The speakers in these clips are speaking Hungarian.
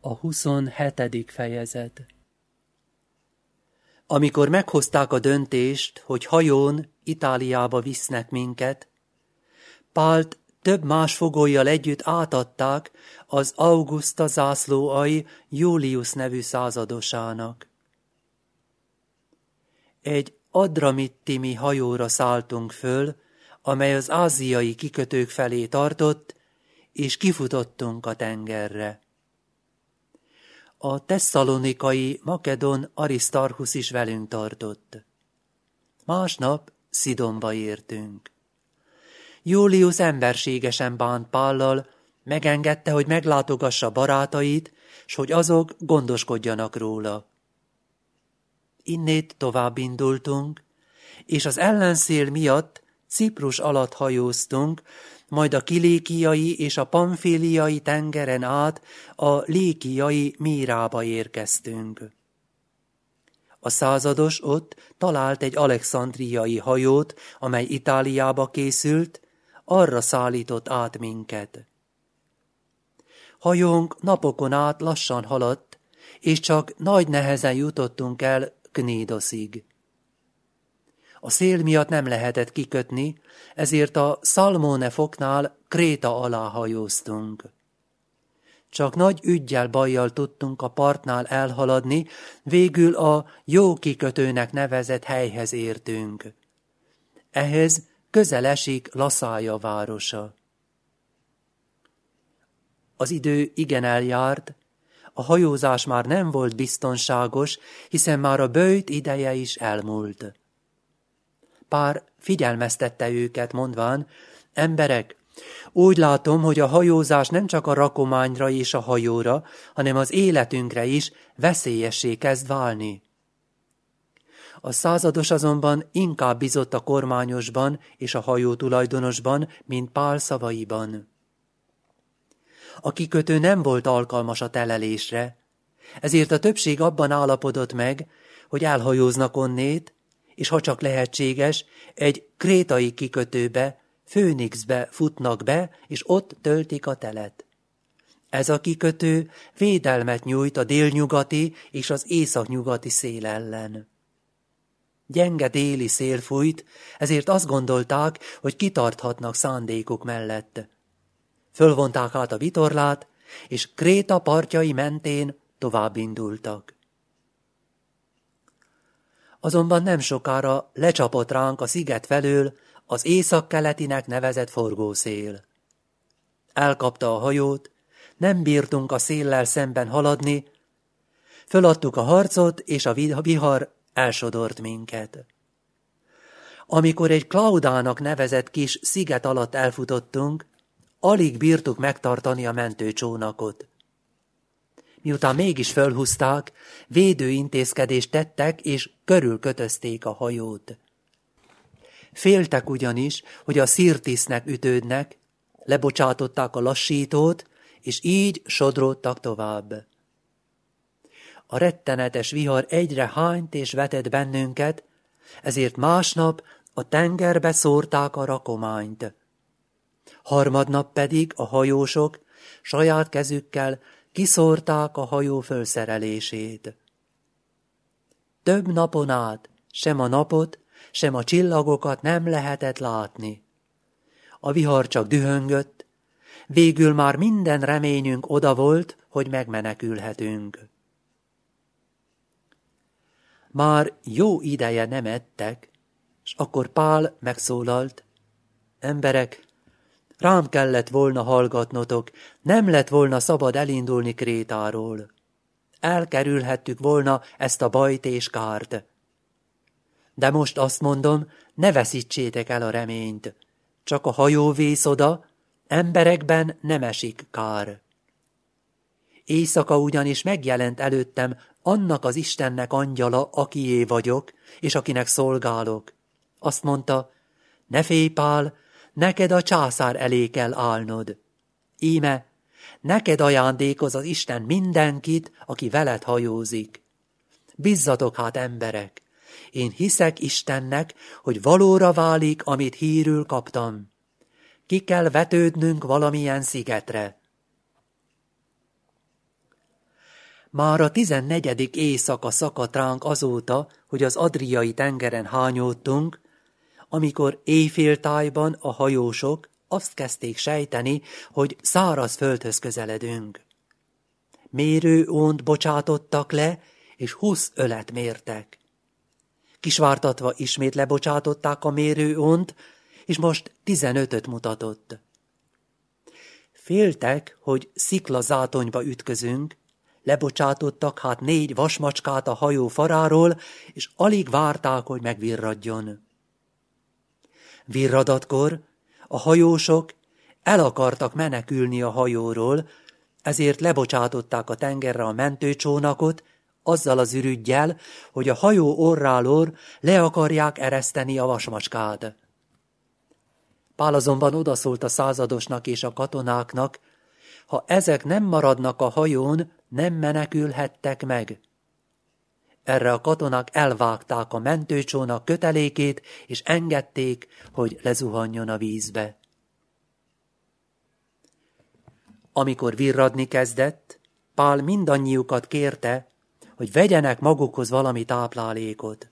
A 27. fejezet. Amikor meghozták a döntést, hogy hajón Itáliába visznek minket, Pált több más fogollyal együtt átadták az Auguszta zászlóalj Julius nevű századosának. Egy Adramittimi hajóra szálltunk föl, amely az ázsiai kikötők felé tartott, és kifutottunk a tengerre. A tesszalonikai Makedon Arisztarchusz is velünk tartott. Másnap Szidonba értünk. Julius emberségesen bánt Pállal, megengedte, hogy meglátogassa barátait, s hogy azok gondoskodjanak róla. Innét tovább indultunk, és az ellenszél miatt Ciprus alatt hajóztunk, majd a kilékiai és a pamfíliai tengeren át a lékiai Mírába érkeztünk. A százados ott talált egy alexandriai hajót, amely Itáliába készült, arra szállított át minket. Hajónk napokon át lassan haladt, és csak nagy nehezen jutottunk el Knédoszig. A szél miatt nem lehetett kikötni, ezért a Szalmone foknál Kréta alá hajóztunk. Csak nagy üggyel bajjal tudtunk a partnál elhaladni, végül a jó kikötőnek nevezett helyhez értünk. Ehhez közel esik Laszája városa. Az idő igen eljárt, a hajózás már nem volt biztonságos, hiszen már a böjt ideje is elmúlt. Pár figyelmeztette őket, mondván, emberek, úgy látom, hogy a hajózás nem csak a rakományra és a hajóra, hanem az életünkre is veszélyessé kezd válni. A százados azonban inkább bizott a kormányosban és a hajó tulajdonosban, mint Pál szavaiban. A kikötő nem volt alkalmas a telelésre, ezért a többség abban állapodott meg, hogy elhajóznak onnét, és ha csak lehetséges, egy krétai kikötőbe, Főnixbe futnak be, és ott töltik a telet. Ez a kikötő védelmet nyújt a délnyugati és az északnyugati szél ellen. Gyenge déli szél fújt, ezért azt gondolták, hogy kitarthatnak szándékuk mellett. Fölvonták át a vitorlát, és Kréta partjai mentén tovább indultak. Azonban nem sokára lecsapott ránk a sziget felől az északkeletinek nevezett forgószél. Elkapta a hajót, nem bírtunk a széllel szemben haladni, föladtuk a harcot, és a vihar elsodort minket. Amikor egy Klaudának nevezett kis sziget alatt elfutottunk, alig bírtuk megtartani a mentőcsónakot. Miután mégis fölhúzták, védőintézkedést tettek, és körülkötözték a hajót. Féltek ugyanis, hogy a Szirtisznek ütődnek, lebocsátották a lassítót, és így sodródtak tovább. A rettenetes vihar egyre hányt és vetett bennünket, ezért másnap a tengerbe szórták a rakományt. Harmadnap pedig a hajósok saját kezükkel kiszórták a hajó fölszerelését. Több napon át sem a napot, sem a csillagokat nem lehetett látni. A vihar csak dühöngött, végül már minden reményünk oda volt, hogy megmenekülhetünk. Már jó ideje nem ettek, s akkor Pál megszólalt, emberek, rám kellett volna hallgatnotok, nem lett volna szabad elindulni Krétáról. Elkerülhettük volna ezt a bajt és kárt. De most azt mondom, ne veszítsétek el a reményt. Csak a hajó vész oda, emberekben nem esik kár. Éjszaka ugyanis megjelent előttem annak az Istennek angyala, akié vagyok, és akinek szolgálok. Azt mondta, ne félj, Pál, neked a császár elé kell állnod. Íme, neked ajándékoz az Isten mindenkit, aki veled hajózik. Bizzatok hát, emberek! Én hiszek Istennek, hogy valóra válik, amit hírül kaptam. Ki kell vetődnünk valamilyen szigetre. Már a 14. éjszaka szakadt ránk azóta, hogy az Adriai tengeren hányódtunk, amikor éjféltájban a hajósok azt kezdték sejteni, hogy száraz földhöz közeledünk. Mérőónt bocsátottak le, és 20 ölet mértek. Kisvártatva ismét lebocsátották a mérőónt, és most 15-öt mutatott. Féltek, hogy sziklazátonyba ütközünk, lebocsátottak 4 vasmacskát a hajó faráról, és alig várták, hogy megvirradjon. Virradatkor a hajósok el akartak menekülni a hajóról, ezért lebocsátották a tengerre a mentőcsónakot, azzal az ürüggyel, hogy a hajó orrálól le akarják ereszteni a vasmacskát. Pál azonban odaszólt a századosnak és a katonáknak, ha ezek nem maradnak a hajón, nem menekülhettek meg. Erre a katonák elvágták a mentőcsónak kötelékét, és engedték, hogy lezuhanjon a vízbe. Amikor virradni kezdett, Pál mindannyiukat kérte, hogy vegyenek magukhoz valami táplálékot.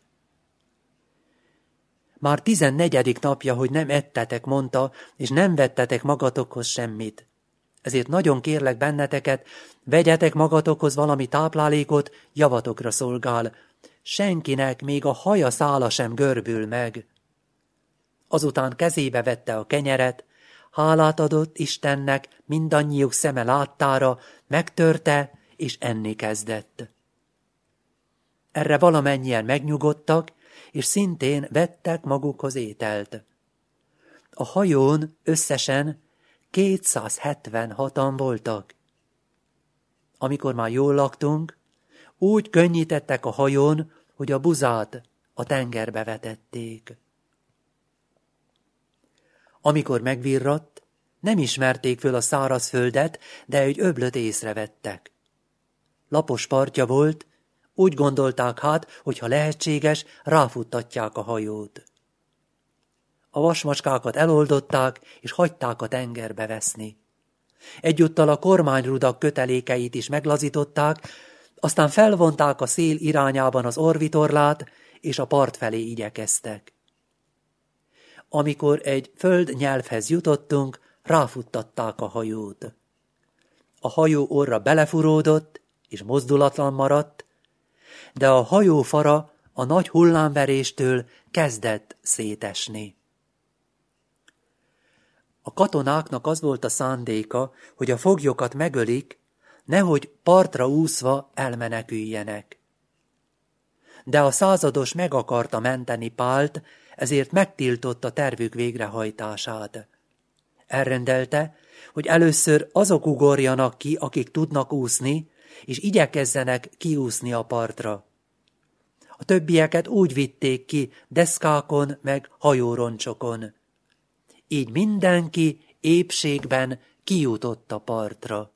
Már 14. napja, hogy nem ettetek, mondta, és nem vettetek magatokhoz semmit. Ezért nagyon kérlek benneteket, vegyetek magatokhoz valami táplálékot, javatokra szolgál. Senkinek még a haja szála sem görbül meg. Azután kezébe vette a kenyeret, hálát adott Istennek mindannyiuk szeme láttára, megtörte, és enni kezdett. Erre valamennyien megnyugodtak, és szintén vettek magukhoz ételt. A hajón összesen 276-an voltak. Amikor már jól laktunk, úgy könnyítettek a hajón, hogy a buzát a tengerbe vetették. Amikor megvirradt, nem ismerték föl a szárazföldet, de egy öblöt észrevettek. Lapos partja volt, úgy gondolták hogy ha lehetséges, ráfuttatják a hajót. A vasmacskákat eloldották, és hagyták a tengerbe veszni. Egyúttal a kormányrudak kötelékeit is meglazították, aztán felvonták a szél irányában az orvitorlát, és a part felé igyekeztek. Amikor egy földnyelvhez jutottunk, ráfuttatták a hajót. A hajó orra belefuródott, és mozdulatlan maradt, de a hajó fara a nagy hullámveréstől kezdett szétesni. A katonáknak az volt a szándéka, hogy a foglyokat megölik, nehogy partra úszva elmeneküljenek. De a százados meg akarta menteni Pált, ezért megtiltotta tervük végrehajtását. Elrendelte, hogy először azok ugorjanak ki, akik tudnak úszni, és igyekezzenek kiúszni a partra. A többieket úgy vitték ki deszkákon meg hajóroncsokon. Így mindenki épségben kijutott a partra.